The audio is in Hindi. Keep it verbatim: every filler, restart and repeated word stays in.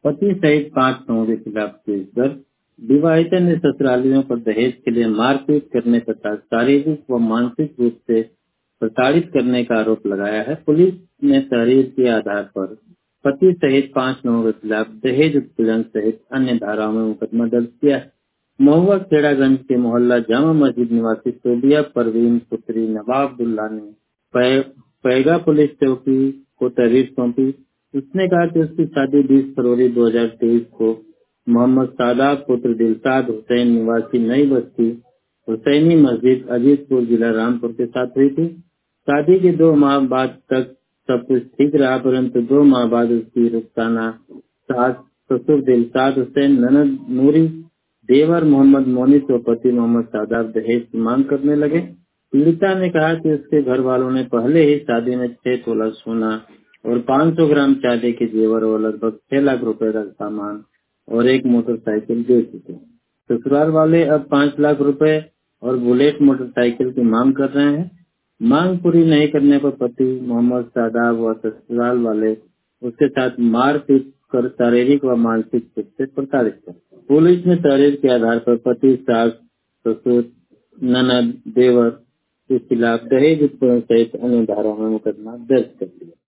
पति सहित पांच लोगों के खिलाफ केस दर्ज। विवाहिता ने ससुरालियों पर दहेज के लिए मारपीट करने तथा शारीरिक व मानसिक रूप से प्रताड़ित करने का आरोप लगाया है। पुलिस ने तहरीर के आधार पर पति सहित पांच लोगों के खिलाफ दहेज उत्पीड़न सहित अन्य धाराओं में मुकदमा दर्ज किया है। महुआ खेड़ागंज के मोहल्ला जामा मस्जिद निवासी सोबिया परवीन पुत्री नवाब अब्दुल्ला ने पै, पैगा पुलिस चौकी को तहरीर सौंपी। उसने कहा कि उसकी शादी बीस फरवरी दो हज़ार तेईस को मोहम्मद सादाब पुत्र दिलशाद हुसैन निवासी नई बस्ती हुसैनी मस्जिद अजीतपुर जिला रामपुर के साथ हुई थी। शादी के दो माह बाद तक सब कुछ ठीक रहा, परंतु दो माह बाद उसकी रुखसाना सास ससुर दिलशाद हुसैन, ननद नूरी, देवर मोहम्मद मोनिस व पति मोहम्मद सादाब दहेज की मांग करने लगे। पीड़िता ने कहा कि उसके घर वालों ने पहले ही शादी में छह तोला सोना और पाँच सौ ग्राम चांदी के जेवर और लगभग छह लाख रुपए का सामान और एक मोटरसाइकिल दे चुके। ससुराल वाले अब पाँच लाख रुपए और बुलेट मोटरसाइकिल की मांग कर रहे हैं। मांग पूरी नहीं करने पर पति मोहम्मद सादाब व ससुराल वाले उसके साथ मारपीट कर शारीरिक व मानसिक रूप से प्रताड़ित कर। पुलिस ने तहरीर के आधार पर पति, सास, ससुर, ननद, देवर के खिलाफ दहेज उत्पीड़न सहित अन्य धाराओं में मुकदमा दर्ज कर दिया।